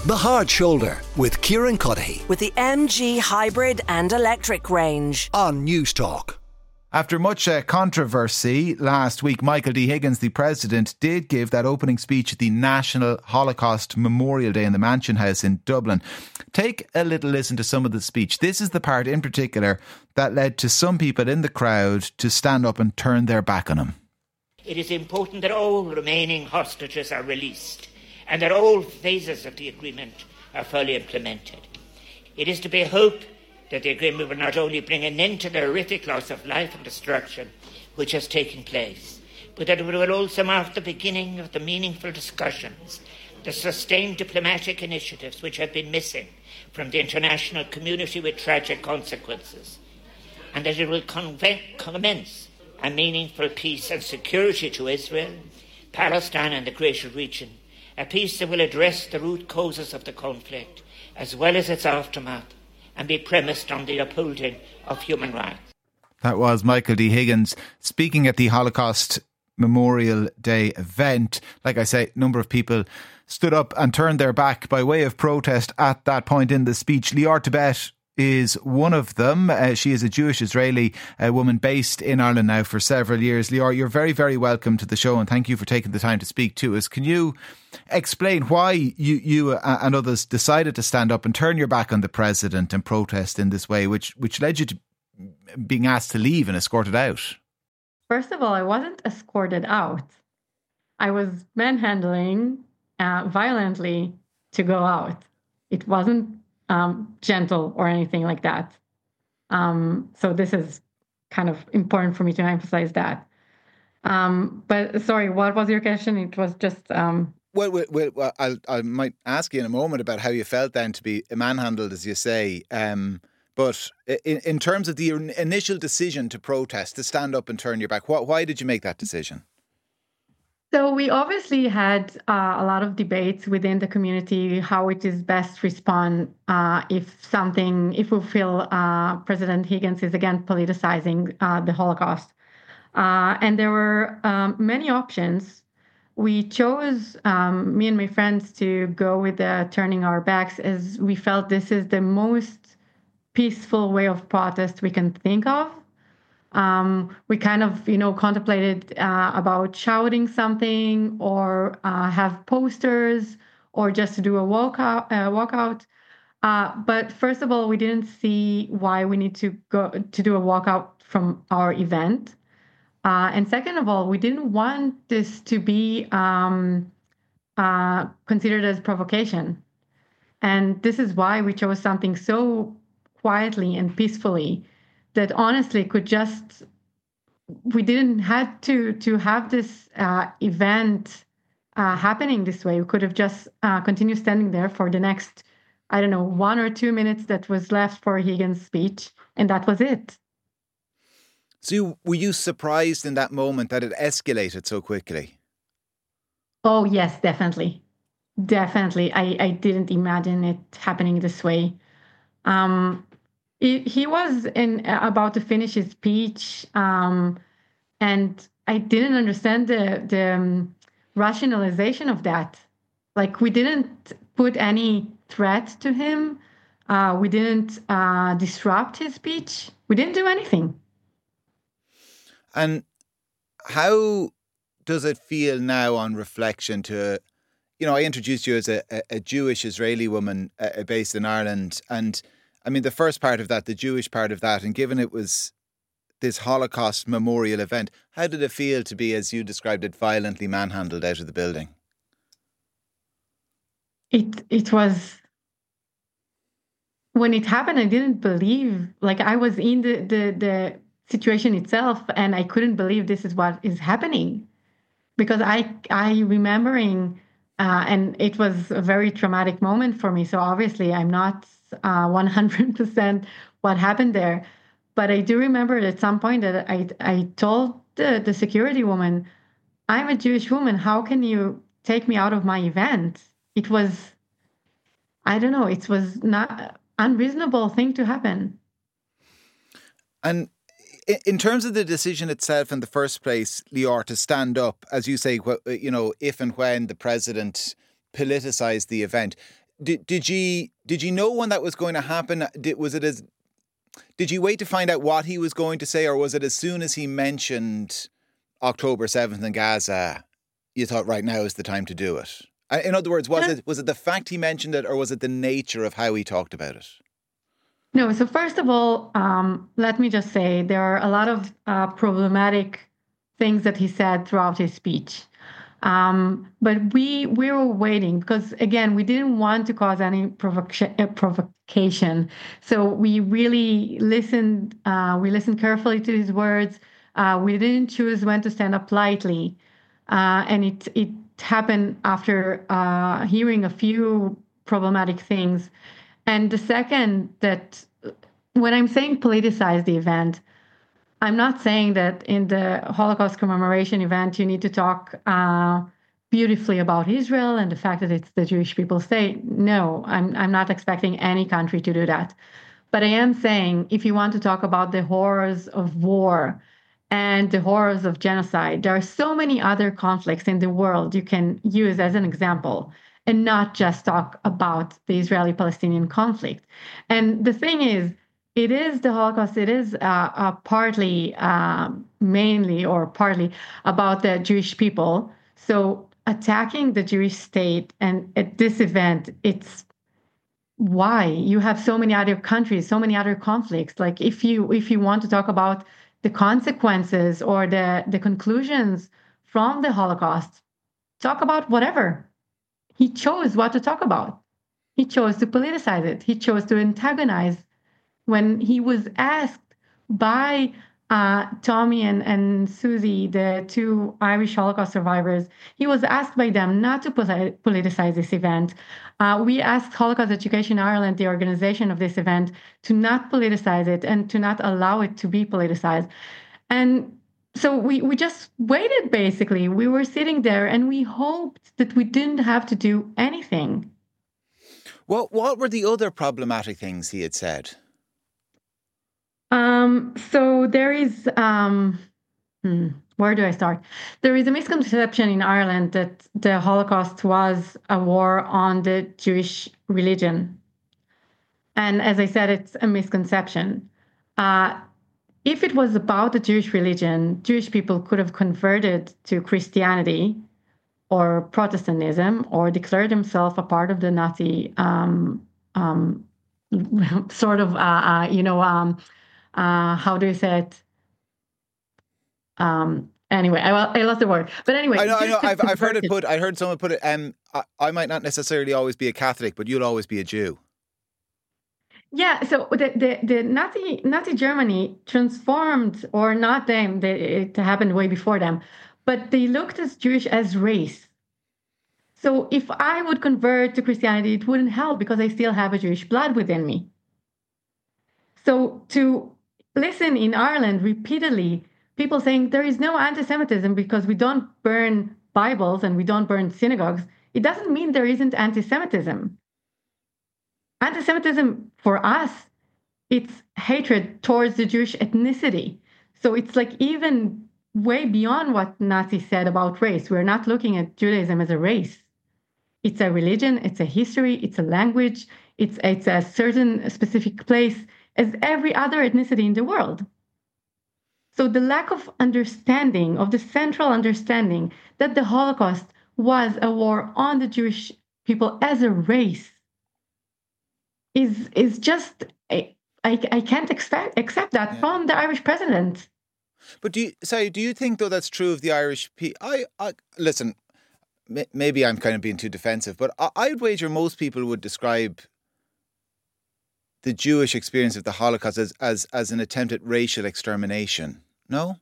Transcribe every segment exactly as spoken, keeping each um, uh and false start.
The Hard Shoulder with Kieran Cuddihy with the M G hybrid and electric range on News Talk. After much uh, controversy last week, Michael D. Higgins, the President, did give that opening speech at the National Holocaust Memorial Day in the Mansion House in Dublin. Take a little listen to some of the speech. This is the part in particular that led to some people in the crowd to stand up and turn their back on him. It is important that all remaining hostages are released and that all phases of the agreement are fully implemented. It is to be hoped that the agreement will not only bring an end to the horrific loss of life and destruction which has taken place, but that it will also mark the beginning of the meaningful discussions, the sustained diplomatic initiatives which have been missing from the international community with tragic consequences, and that it will conve- commence a meaningful peace and security to Israel, Palestine and the greater region, a peace that will address the root causes of the conflict as well as its aftermath and be premised on the upholding of human rights. That was Michael D. Higgins speaking at the Holocaust Memorial Day event. Like I say, a number of people stood up and turned their back by way of protest at that point in the speech. Lior Tibet is one of them. Uh, she is a Jewish Israeli uh, woman based in Ireland now for several years. Lior, you're very, very welcome to the show and thank you for taking the time to speak to us. Can you explain why you, you and others decided to stand up and turn your back on the President and protest in this way, which, which led you to being asked to leave and escorted out? First of all, I wasn't escorted out. I was manhandling uh, violently to go out. It wasn't Um, gentle or anything like that. Um, so this is kind of important for me to emphasize that. Um, but sorry, what was your question? It was just... Um, well, well, well I'll, I might ask you in a moment about how you felt then to be manhandled, as you say. Um, but in, in terms of the initial decision to protest, to stand up and turn your back, why, why did you make that decision? So we obviously had uh, a lot of debates within the community how it is best to respond uh, if something, if we feel uh, President Higgins is again politicizing uh, the Holocaust. Uh, and there were um, many options. We chose, um, me and my friends, to go with the turning our backs as we felt this is the most peaceful way of protest we can think of. Um, we kind of, you know, contemplated uh, about shouting something or uh, have posters or just to do a walkout. Uh, walkout. Uh, but first of all, we didn't see why we need to go to do a walkout from our event. Uh, and second of all, we didn't want this to be um, uh, considered as provocation. And this is why we chose something so quietly and peacefully that honestly could just, we didn't have to to have this uh, event uh, happening this way. We could have just uh, continued standing there for the next, I don't know, one or two minutes that was left for Higgins' speech, and that was it. So you, were you surprised in that moment that it escalated so quickly? Oh, yes, definitely. Definitely. I, I didn't imagine it happening this way. Um, He was in about to finish his speech, um, and I didn't understand the the um, rationalization of that. Like, we didn't put any threat to him. Uh, we didn't uh, disrupt his speech. We didn't do anything. And how does it feel now on reflection to, you know, I introduced you as a, a Jewish Israeli woman uh, based in Ireland, and I mean, the first part of that, the Jewish part of that, and given it was this Holocaust memorial event, how did it feel to be, as you described it, violently manhandled out of the building? It it was, when it happened, I didn't believe, like I was in the, the, the situation itself and I couldn't believe this is what is happening. Because I, I remembering, uh, and it was a very traumatic moment for me. So obviously I'm not Uh, one hundred percent what happened there. But I do remember at some point that I I told the, the security woman, I'm a Jewish woman. How can you take me out of my event? It was, I don't know, it was not an unreasonable thing to happen. And in terms of the decision itself in the first place, Lior, to stand up, as you say, you know, if and when the president politicised the event, did did you did you know when that was going to happen? Did, was it as did you wait to find out what he was going to say, or was it as soon as he mentioned October seventh in Gaza, you thought, right, now is the time to do it? In other words, was it was it the fact he mentioned it, or was it the nature of how he talked about it? No. So first of all, um, let me just say there are a lot of uh, problematic things that he said throughout his speech. Um, but we we were waiting because, again, we didn't want to cause any provocation. provocation. So we really listened. Uh, we listened carefully to his words. Uh, we didn't choose when to stand up lightly, uh, and it it happened after uh, hearing a few problematic things. And the second, that when I'm saying politicize the event, I'm not saying that in the Holocaust commemoration event, you need to talk uh, beautifully about Israel and the fact that it's the Jewish people's state. No, I'm, I'm not expecting any country to do that. But I am saying, if you want to talk about the horrors of war and the horrors of genocide, there are so many other conflicts in the world you can use as an example, and not just talk about the Israeli-Palestinian conflict. And the thing is, it is the Holocaust, it is uh, uh, partly, uh, mainly or partly about the Jewish people. So attacking the Jewish state, and at this event, it's why you have so many other countries, so many other conflicts. Like if you if you want to talk about the consequences or the, the conclusions from the Holocaust, talk about whatever. He chose what to talk about. He chose to politicize it. He chose to antagonize. When he was asked by uh, Tommy and, and Susie, the two Irish Holocaust survivors, he was asked by them not to politicize this event. Uh, we asked Holocaust Education Ireland, the organization of this event, to not politicize it and to not allow it to be politicized. And so we, we just waited, basically. We were sitting there and we hoped that we didn't have to do anything. What, what were the other problematic things he had said? Um, so there is, um, hmm, where do I start? There is a misconception in Ireland that the Holocaust was a war on the Jewish religion. And as I said, it's a misconception. Uh, if it was about the Jewish religion, Jewish people could have converted to Christianity or Protestantism or declared themselves a part of the Nazi um, um, sort of, uh, uh, you know, um, Uh, how do you say it? Um, anyway, I, I lost the word. But anyway, I know, I know. I've, I've heard it put. I heard someone put it. Um, I, I might not necessarily always be a Catholic, but you'll always be a Jew. Yeah. So the the, the Nazi Nazi Germany transformed, or not them. They, it happened way before them, but they looked at Jewish as race. So if I would convert to Christianity, it wouldn't help because I still have a Jewish blood within me. So to listen in Ireland repeatedly, people saying there is no anti-Semitism because we don't burn Bibles and we don't burn synagogues, it doesn't mean there isn't anti-Semitism. Anti-Semitism for us, it's hatred towards the Jewish ethnicity. So it's like even way beyond what Nazis said about race. We're not looking at Judaism as a race. It's a religion, it's a history, it's a language, it's, it's a certain specific place as every other ethnicity in the world. So the lack of understanding, of the central understanding that the Holocaust was a war on the Jewish people as a race is, is just, I, I, I can't expect, accept that yeah. from the Irish president. But do you, sorry, do you think, though, that's true of the Irish people? I, I, listen, m- maybe I'm kind of being too defensive, but I, I'd wager most people would describe the Jewish experience of the Holocaust as, as, as an attempt at racial extermination. No?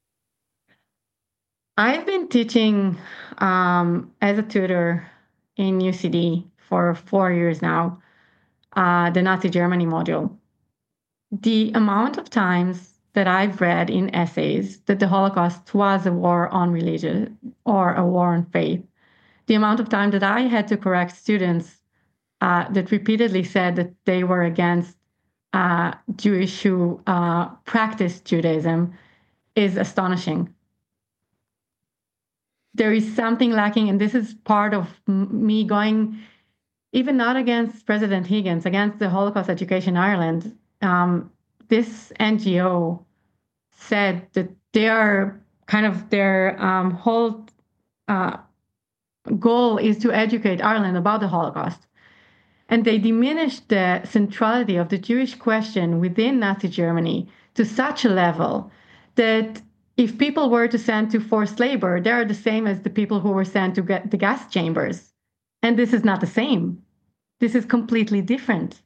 I've been teaching um, as a tutor in U C D for four years now, uh, the Nazi Germany module. The amount of times that I've read in essays that the Holocaust was a war on religion or a war on faith, the amount of time that I had to correct students Uh, that repeatedly said that they were against uh, Jewish who uh, practiced Judaism is astonishing. There is something lacking, and this is part of m- me going even not against President Higgins, against the Holocaust Education Ireland, um, this N G O said that they are kind of their um, whole uh, goal is to educate Ireland about the Holocaust. And they diminished the centrality of the Jewish question within Nazi Germany to such a level that if people were to send to forced labor, they are the same as the people who were sent to get the gas chambers. And this is not the same. This is completely different.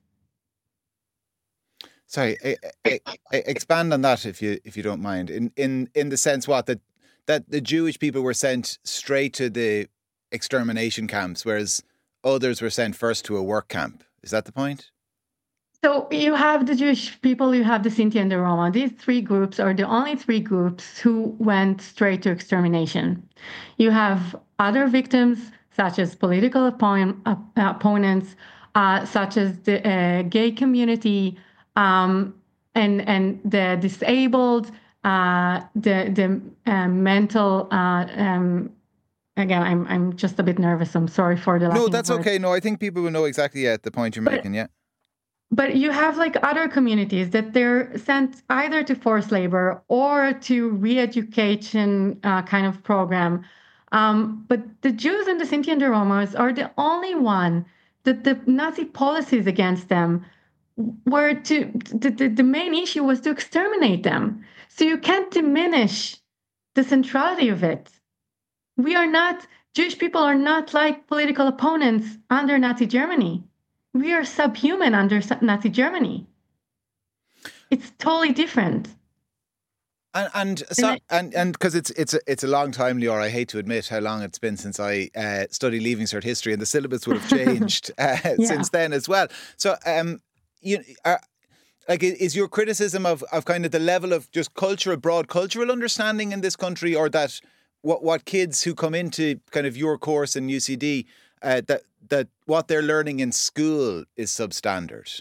Sorry, I, I, I expand on that if you if you don't mind. In in in the sense what that that the Jewish people were sent straight to the extermination camps, whereas others were sent first to a work camp. Is that the point? So you have the Jewish people, you have the Sinti and the Roma. These three groups are the only three groups who went straight to extermination. You have other victims, such as political oppo- uh, opponents, uh, such as the uh, gay community, um, and and the disabled, uh, the the uh, mental. Uh, um, again, I'm I'm just a bit nervous. I'm sorry for the. No, that's okay. No, I think people will know exactly yeah, the point you're but, making. Yeah. But you have like other communities that they're sent either to forced labor or to re-education uh, kind of program. Um, but the Jews and the Sinti and the Romas are the only one that the Nazi policies against them were to, the, the, the main issue was to exterminate them. So you can't diminish the centrality of it. We are not, Jewish people are not like political opponents under Nazi Germany. We are subhuman under Nazi Germany. It's totally different. And and so, and and because it's it's a, it's a long time, Lior. I hate to admit how long it's been since I uh, studied Leaving Cert history, and the syllabus would have changed uh, yeah. since then as well. So, um, you are, like, is your criticism of, of kind of the level of just cultural, broad cultural understanding in this country, or that what what kids who come into kind of your course in U C D uh, that that what they're learning in school is substandard?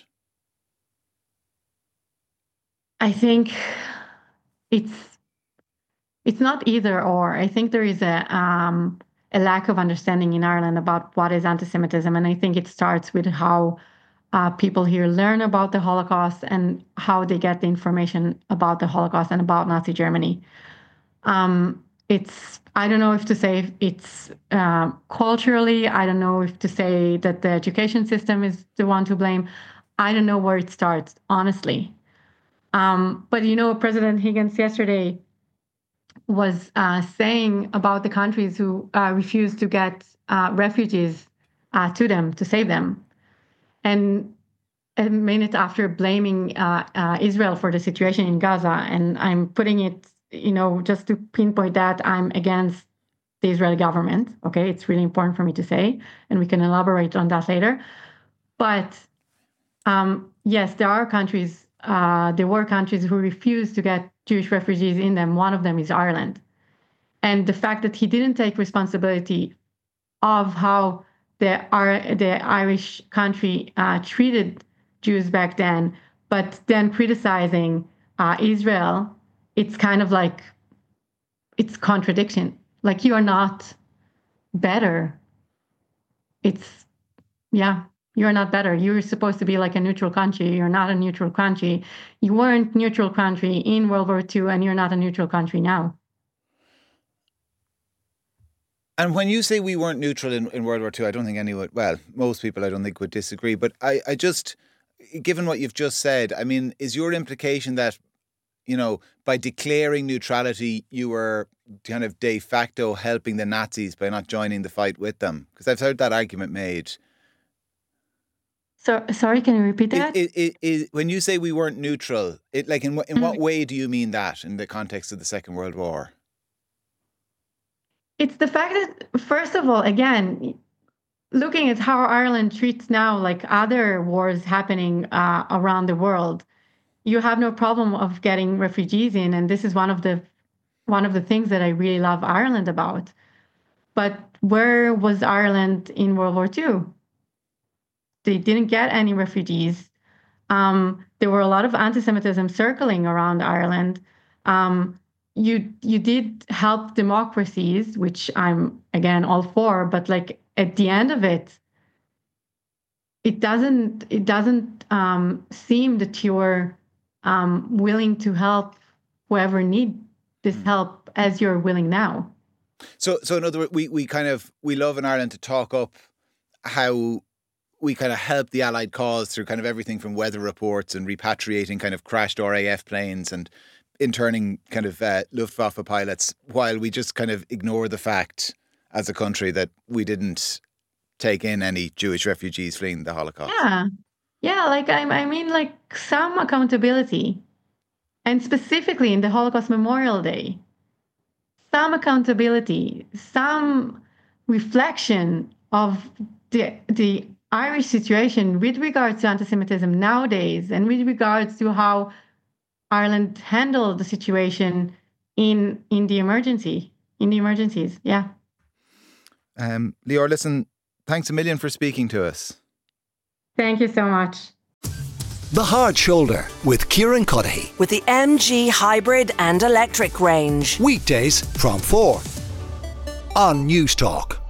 I think it's it's not either or. I think there is a um, a lack of understanding in Ireland about what is anti-Semitism, and I think it starts with how uh, people here learn about the Holocaust and how they get the information about the Holocaust and about Nazi Germany. Um, it's I don't know if to say it's uh, culturally. I don't know if to say that the education system is the one to blame. I don't know where it starts, honestly. Um, but, you know, President Higgins yesterday was uh, saying about the countries who uh, refuse to get uh, refugees uh, to them, to save them. And a minute after blaming uh, uh, Israel for the situation in Gaza, and I'm putting it, you know, just to pinpoint that I'm against the Israeli government. Okay, it's really important for me to say, and we can elaborate on that later. But um, yes, there are countries, uh, there were countries who refused to get Jewish refugees in them. One of them is Ireland. And the fact that he didn't take responsibility of how the, the Irish country uh, treated Jews back then, but then criticizing uh, Israel, it's kind of like, it's contradiction. Like, you are not better. It's, yeah, you're not better. You're supposed to be like a neutral country. You're not a neutral country. You weren't neutral country in World War Two, and you're not a neutral country now. And when you say we weren't neutral in, in World War Two, I don't think anyone, well, most people I don't think would disagree. But I, I just, given what you've just said, I mean, is your implication that, you know, by declaring neutrality, you were kind of de facto helping the Nazis by not joining the fight with them? Because I've heard that argument made. So, sorry, can you repeat that? It, it, it, when you say we weren't neutral, it, like in, in what way do you mean that in the context of the Second World War? It's the fact that, first of all, again, looking at how Ireland treats now, like other wars happening uh, around the world, you have no problem of getting refugees in, and this is one of the one of the things that I really love Ireland about. But where was Ireland in World War Two? They didn't get any refugees. Um, there were a lot of anti-Semitism circling around Ireland. Um, you you did help democracies, which I'm again all for, but like at the end of it, it doesn't it doesn't um, seem that you're um, willing to help whoever need this mm. help as you're willing now. So, so in other words, we, we kind of, we love in Ireland to talk up how we kind of help the Allied cause through kind of everything from weather reports and repatriating kind of crashed R A F planes and interning kind of uh, Luftwaffe pilots, while we just kind of ignore the fact as a country that we didn't take in any Jewish refugees fleeing the Holocaust. Yeah. Yeah, like I, I mean, like some accountability. And specifically in the Holocaust Memorial Day, some accountability, some reflection of the the Irish situation with regards to anti-Semitism nowadays and with regards to how Ireland handled the situation in in the emergency, in the emergencies. Yeah. Um, Lior, listen, thanks a million for speaking to us. Thank you so much. The Hard Shoulder with Kieran Cuddihy. With the M G hybrid and electric range. Weekdays from four on News Talk.